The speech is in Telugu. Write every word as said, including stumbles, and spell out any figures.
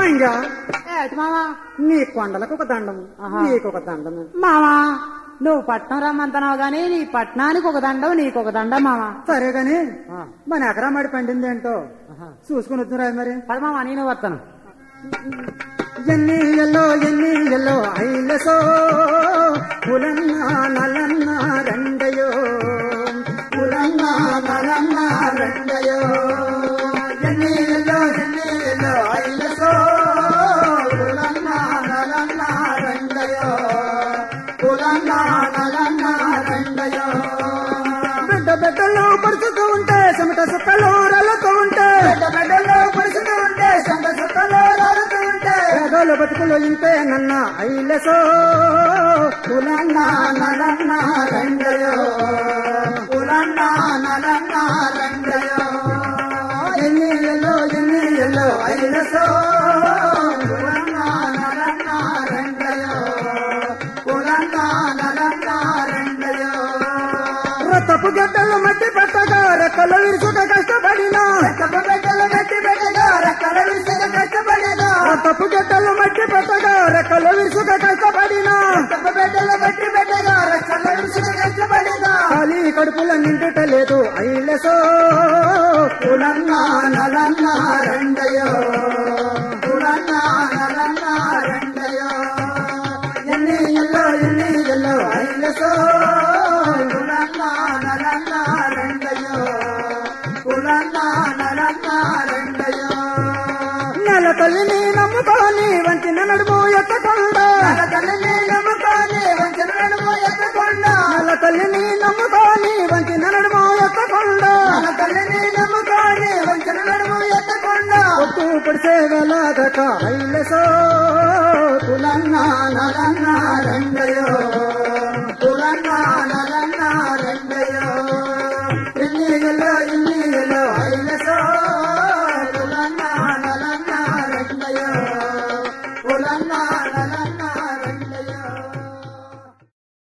మంగా ఏటి మావా నీ కొండలకు ఒక దండము నీకు ఒక దండము మావా నువ్వు పట్నం రమ్మంటున్నావు గానీ నీ పట్నానికి ఒక దండం నీకు ఒక దండం మావా సరే గాని మన ఎకరా మడి పండింది ఏంటో చూసుకుని వద్దురా మరి పది మావా నేను వస్తాను ఎన్ని ఎల్లో ఎన్ని ఎల్లో ఐలసో పులన్న నలన్న రెండయో పులన్న నలన్న రెండయో ఎన్ని ఎల్లో ఎన్ని ఎల్లో ఐలసో పులన్న నలన్న రెండయో పులన్న నలన్న రెండయో బిడ్డ బిడ్డలు పడుతూ ఉంటే చెమట సుక్కలు రాలుతూ ఉంటే బిడ్డ బిడ్డలు పడుతూ ఉంటే చెమట సుక్కలు రాలుతూ ఉంటే పేదోళ్ళు బతుకులు ఇంతే నన్న ఐలసో పులన్న నలన్న రెండయో పులన్న నలన్న రెండయో ఎన్ని ఎల్లో ఎన్ని ఎల్లో ఐలసో పులన్న నలన్న రెండయో పులన్న నలన్న రెండయో రతపు గడ్డలు మట్టి పెట్టగా రెక్కలు విరుచుక కష్టపడినా రతపు గడ్డలు మట్టి పెట్టగా రెక్కలు విరుచుక కష్టపడినా రతపు గడ్డలు మట్టి పెట్టగా రెక్కలు విరుచుక కష్టపడినా రతపు గడ్డలు మట్టి పెట్టగా రెక్కలు విరుచుక కష్టపడినా ఖాళీ కడుపుల నిండుట లేదు ఐలసో పులన్న నలన్న రెండయో పులన్న నలన్న రెండయో ఎన్ని ఎల్లో ఎన్ని ఎల్లో ఐలసో పులన్న నలన్న రెండయో పులన్న నలన్న రెండయో నెల తల్లిని నమ్ముకోని వంచిన నడుము ఎత్తకుండా నెల తల్లిని నమ్ముకోని వంచిన నడుము ఎత్తకుండా నెల తల్లిని నమ్ముకోని వంచిన నడుము ఎత్తకుండా నెల తల్లిని నమ్ముకోని వంచిన నడుము ఎత్తకుండా ఒట్టు పడిసే వేలాగక ఐలసో పులన్న నలన్న రెండయో